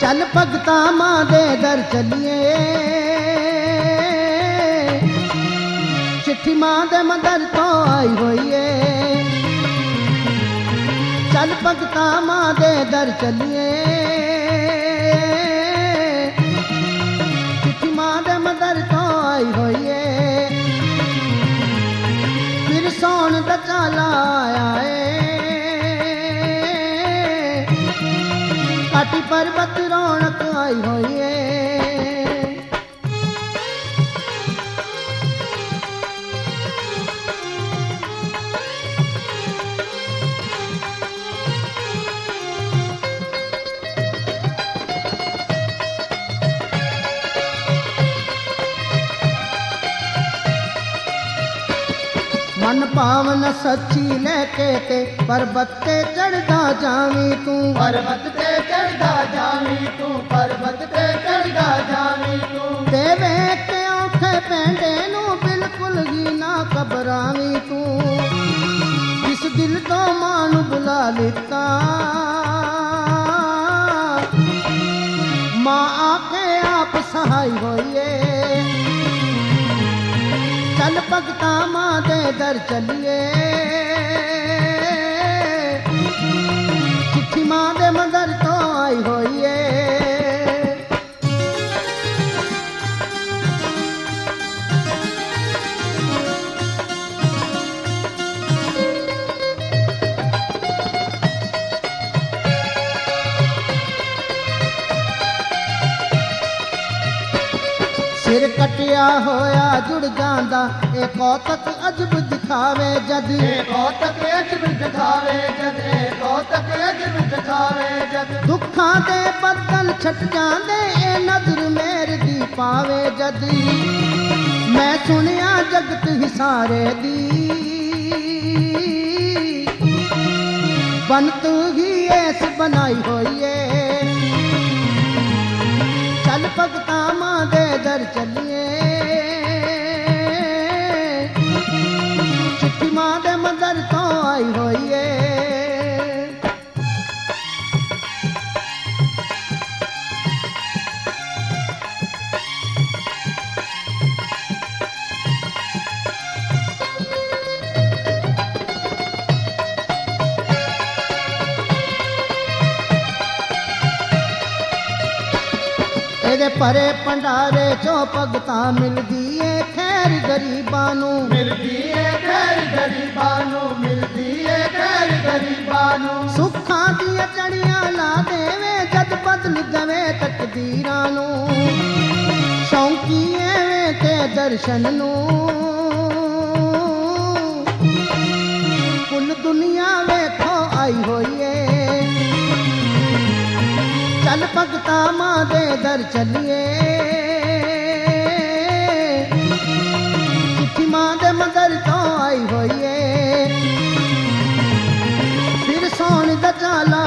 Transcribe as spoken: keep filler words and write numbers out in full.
चल भगता मां दे दर चलिए, चिट्ठी मां दे मंदर तो आई हुई है। चल भगता मां दे दर चलिए, चिट्ठी मां दे मंदर तो आई हुई है। फिर सौन दा चाला आया है, काटी पर्वत रौनक आई हुई है। मन पावन सच्ची लेके ते पर्वत ते चढ़दा जावी तू, पर्वत ते चढ़दा जावी तू, पर्वत ते चढ़दा जावी तू। ते वेख के औखे पैंडे नू बिल्कुल ही ना घबरावी तू। जिस दिल तो मां नू बुला लिता, मां आके आप सहाय होइए। चल भगता मां दे दर चलिए, चिट्ठी मां दे मंदर तो आई हुई है। सिर कटिया होया जुड़ जांदा, ए कौतक अजब दिखावे जद, ए कौतक अजब दिखावे जद, ए कौतक अजब दिखावे जद। दुखां दे बदल छट जांदे, ए नजर मेर दी पावे जद। मैं सुनिया जगत हिसारे दी, बनत ही ऐस बनाई होई है। चल भगता मां दे दर चलिए, चिट्ठी मां दे मंदर तो आई हुई है। तेरे परे भंडारे चो भगता मिलदी है खैर गरीबां नू, मिलदी है खैर गरीबां नू, मिलदी है खैर गरीबां नू। सुखां दियां चढ़ियां ला देवे जद बदल दवे तकदीरां नू। शौकी एवें ते दर्शन नू, कुल दुनिया वेखो आई होई है। चल भगता मां दे दर चलिए, चिट्ठी मां दे मंदर तो आई हुई है। फिर सौन दा चाला